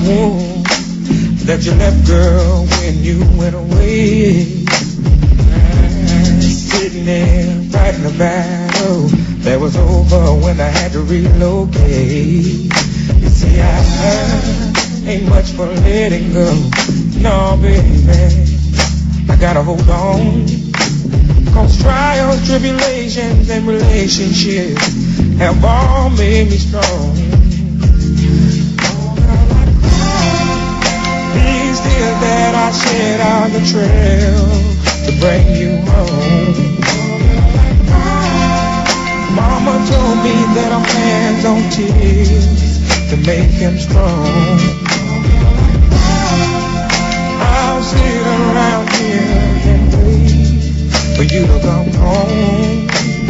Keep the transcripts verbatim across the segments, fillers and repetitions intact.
home that you left, girl, when you went away. Sitting there writing a battle that was over when I had to relocate. You see, I ain't much for letting go. No, baby, I gotta hold on. Cause trials, tribulations, and relationships have all made me strong. These tears that I shed on the trail to bring you home. Mama told me that a man's on tears to make him strong. I'll sit around here and wait for you to come home.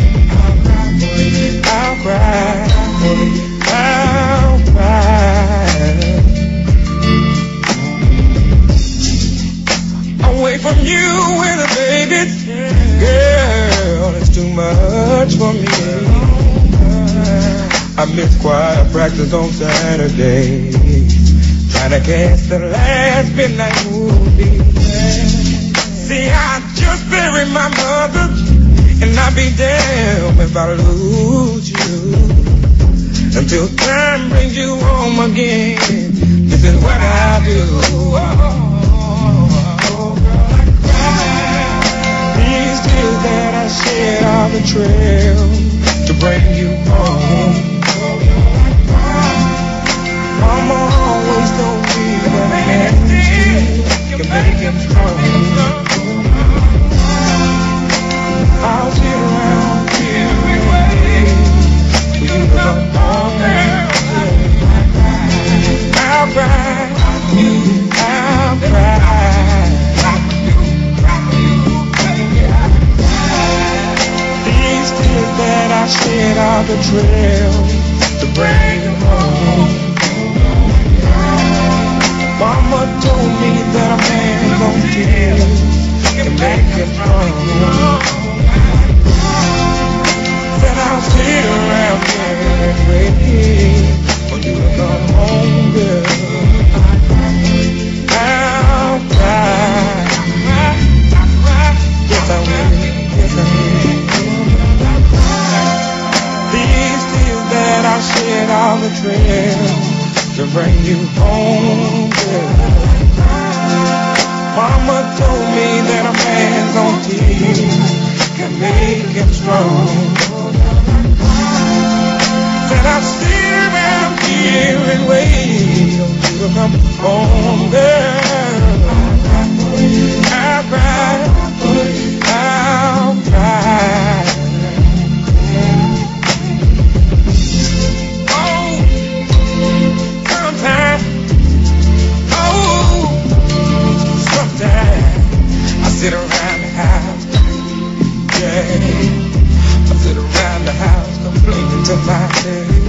I'll cry, I'll cry. Away from you with a baby, girl, it's too much for me. I missed choir practice on Saturday, trying to catch the last midnight movie. See, I just buried my mother, and I'll be damned if I lose you. Until time brings you home again, this is what I do. Oh, girl, I cry. These tears that I shed on the trail to bring you home. Mama always told me that man can make him strong. I'll sit around here and wait for you to come home. I'll cry, I'll cry. These tears that I shed on the trail to bring you home. Mama told me that a man's on tears can make him strong. Said I'll sit around here and wait for you to come home, girl. I'll cry. Yes, I will. Yes, I will. These tears that I shed on the trail to bring you home, girl. Mama told me that a man's on tears can make him strong. Said I'll sit around here and wait on you to come home, girl. I'll cry, I'll cry. Oh, sometimes, oh, sometimes I sit around the house, yeah. I sit around the house complaining to myself.